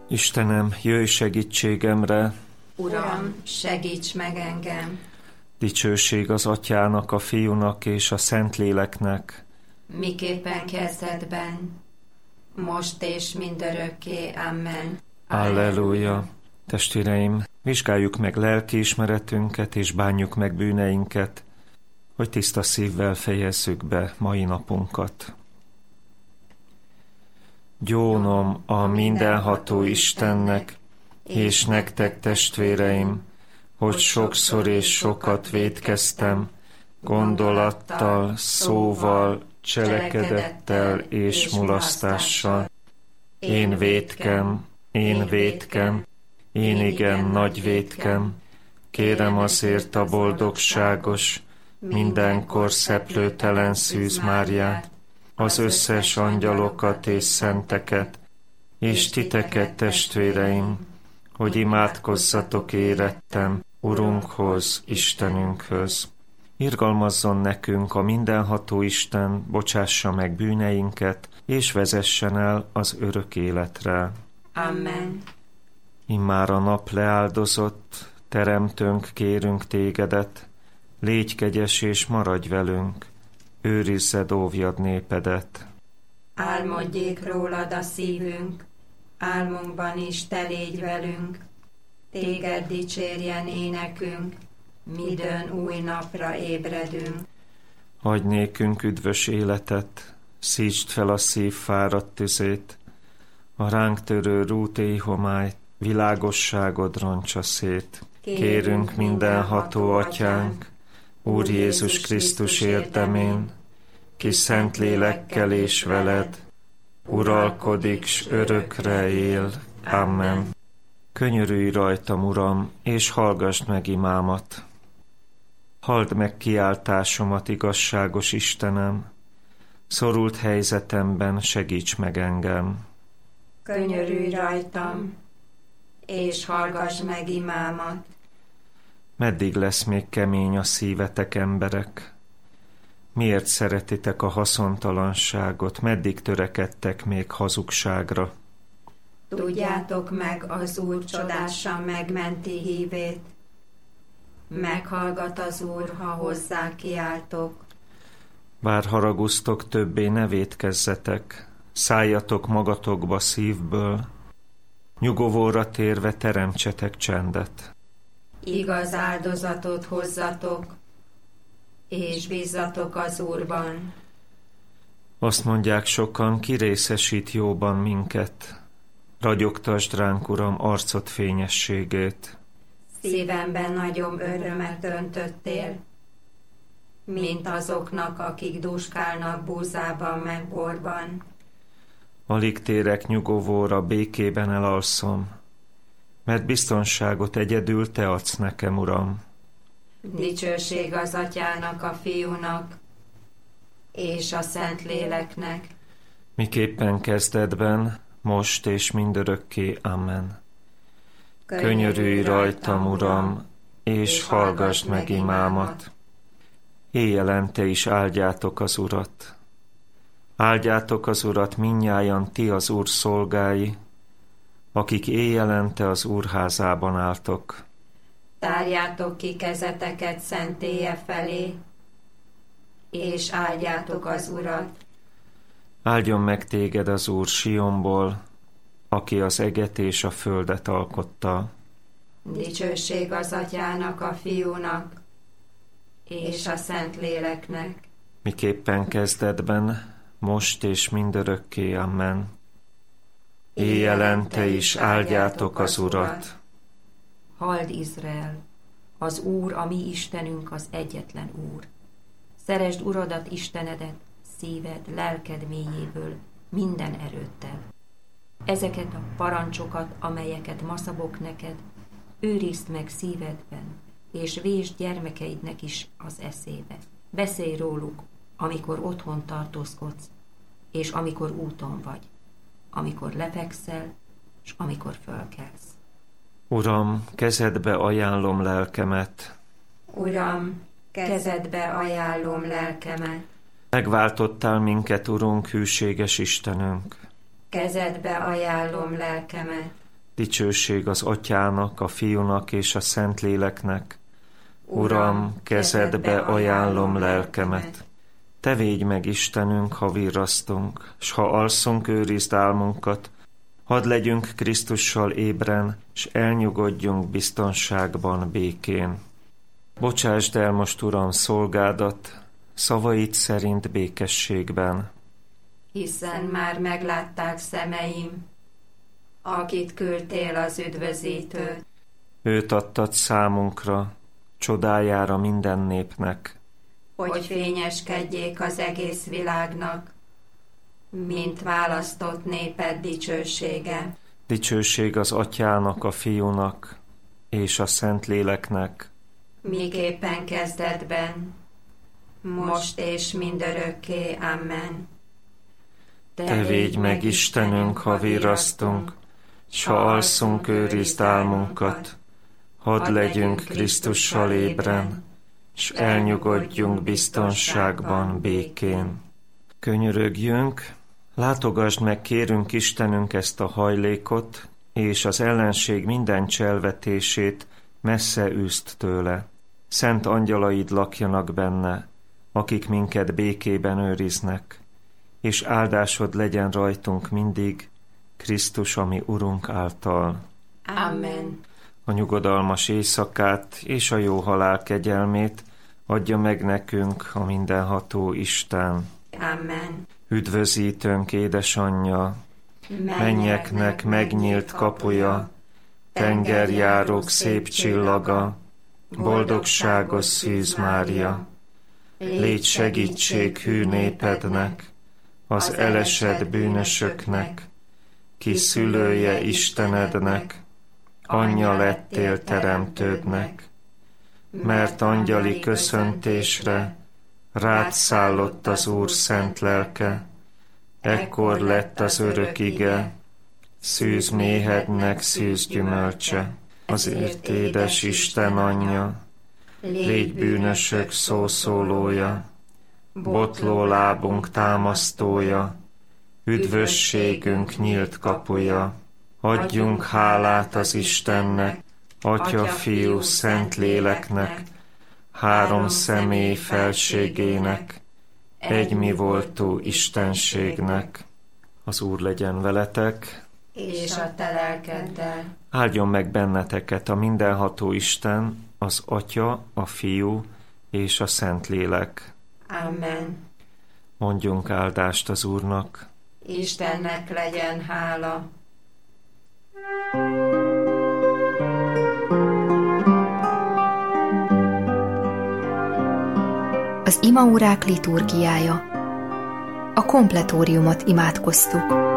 Istenem, jöjj segítségemre! Uram, segíts meg engem! Dicsőség az Atyának, a Fiúnak és a Szentléleknek, miképpen kezdetben, most és mindörökké. Amen. Alleluja! Testvéreim, vizsgáljuk meg lelkiismeretünket és bánjuk meg bűneinket, hogy tiszta szívvel fejezzük be mai napunkat. Gyónom a mindenható Istennek, és nektek, testvéreim, hogy sokszor és sokat vétkeztem, gondolattal, szóval, cselekedettel és mulasztással. Én vétkem, én igen nagy vétkem, kérem azért a boldogságos, mindenkor szeplőtelen Szűz Máriát, az összes angyalokat és szenteket, és titeket, testvéreim, hogy imádkozzatok érettem Urunkhoz, Istenünkhöz. Irgalmazzon nekünk a mindenható Isten, bocsássa meg bűneinket, és vezessen el az örök életre. Amen. Immár a nap leáldozott, teremtőnk, kérünk tégedet, légy kegyes és maradj velünk, őrizzed, óvjad népedet. Álmodjék rólad a szívünk, álmunkban is te légy velünk, téged dicsérjen énekünk, midőn új napra ébredünk. Adj nékünk üdvös életet, szítsd fel a szív fáradt tüzét, a ránk törő rút éjhomályt, világosságod roncsa szét. Kérünk mindenható Atyánk, Úr Jézus Krisztus érdemén, ki szent lélekkel és veled, uralkodik, s örökre él. Amen. Könyörülj rajtam, Uram, és hallgassd meg imámat. Halld meg kiáltásomat, igazságos Istenem, szorult helyzetemben segíts meg engem. Könyörülj rajtam, és hallgass meg imámat. Meddig lesz még kemény a szívetek, emberek? Miért szeretitek a haszontalanságot? Meddig törekedtek még hazugságra? Tudjátok meg az Úr csodásan megmenti hívét. Meghallgat az Úr, ha hozzá kiáltok. Bár haragusztok, többé ne vétkezzetek, szálljatok magatokba szívből, nyugovóra térve teremtsetek csendet. Igaz áldozatot hozzatok, és bízzatok az Úrban. Azt mondják sokan, ki részesít jóban minket, ragyogtasd ránk, Uram, arcod fényességét. Szívemben nagyobb örömet öntöttél, mint azoknak, akik dúskálnak búzában meg borban. Alig térek nyugovóra, békében elalszom, mert biztonságot egyedül te adsz nekem, Uram. Dicsőség az Atyának, a Fiúnak, és a Szentléleknek. Miképpen kezdetben, most és mindörökké. Amen. Könyörülj rajtam, Uram, és hallgassd meg imámat. Éjjelente is áldjátok az Urat. Áldjátok az Urat mindnyájan ti az Úr szolgái, akik éjjelente az Úr házában álltok. Tárjátok ki kezeteket szentélye felé, és áldjátok az Urat. Áldjon meg téged az Úr Sionból, aki az eget és a földet alkotta. Dicsőség az Atyának, a Fiúnak, és a Szentléleknek. Miképpen kezdetben, most és mindörökké. Amen. Éjjelente is áldjátok az Urat. Halld, Izrael! Az Úr, a mi Istenünk, az egyetlen Úr. Szeresd Uradat, Istenedet, szíved, lelked mélyéből, minden erőddel. Ezeket a parancsokat, amelyeket ma szabok neked, őrizd meg szívedben, és vésd gyermekeidnek is az eszébe. Beszélj róluk, amikor otthon tartózkodsz, és amikor úton vagy, amikor lefekszel, és amikor fölkelsz. Uram, kezedbe ajánlom lelkemet. Uram, kezedbe ajánlom lelkemet. Megváltottál minket, Urunk, hűséges Istenünk. Kezedbe ajánlom lelkemet. Dicsőség az Atyának, a Fiúnak és a Szentléleknek. Uram, kezedbe ajánlom lelkemet. Te védj meg, Istenünk, ha virrasztunk, s ha alszunk, őrizd álmunkat. Hadd legyünk Krisztussal ébren, s elnyugodjunk biztonságban, békén. Bocsásd el most, Uram, szolgádat, szavaid szerint békességben. Hiszen már meglátták szemeim, akit küldtél az üdvözítőt. Őt adtad számunkra, csodájára minden népnek. Hogy fényeskedjék az egész világnak, mint választott néped dicsősége. Dicsőség az Atyának, a Fiúnak és a Szentléleknek. Miképpen kezdetben, most és mindörökké. Amen. Te védj meg, Istenünk, ha virrasztunk, s ha alszunk, őrizd álmunkat. Hadd legyünk Krisztussal ébren, s elnyugodjunk biztonságban, békén. Könyörögjünk, látogasd meg, kérünk, Istenünk, ezt a hajlékot, és az ellenség minden cselvetését messze űzd tőle. Szent angyalaid lakjanak benne, akik minket békében őriznek, és áldásod legyen rajtunk mindig, Krisztus, ami Urunk által. Amen. A nyugodalmas éjszakát és a jó halál kegyelmét adja meg nekünk a mindenható Isten. Amen. Üdvözítőnk, édesanyja, mennyeknek megnyílt kapuja, tengerjárók szép csillaga, boldogságos Szűz Mária. Légy segítség hű népednek, az elesett bűnösöknek, ki szülője Istenednek, anyja lettél teremtődnek, mert angyali köszöntésre rád szállott az Úr szent lelke, ekkor lett az örök ige, szűz méhednek szűz gyümölcse. Azért, édes Isten anyja, légy bűnösök szószólója, botló lábunk támasztója, üdvösségünk nyílt kapuja. Adjunk hálát az Istennek, Atya, Fiú, Szentléleknek, három személy felségének, egymivoltú Istenségnek. Az Úr legyen veletek, és a te lelkeddel. Áldjon meg benneteket a mindenható Isten, az Atya, a Fiú és a Szentlélek. Amen. Mondjunk áldást az Úrnak. Istennek legyen hála. Az imaórák liturgiája. A kompletóriumot imádkoztuk.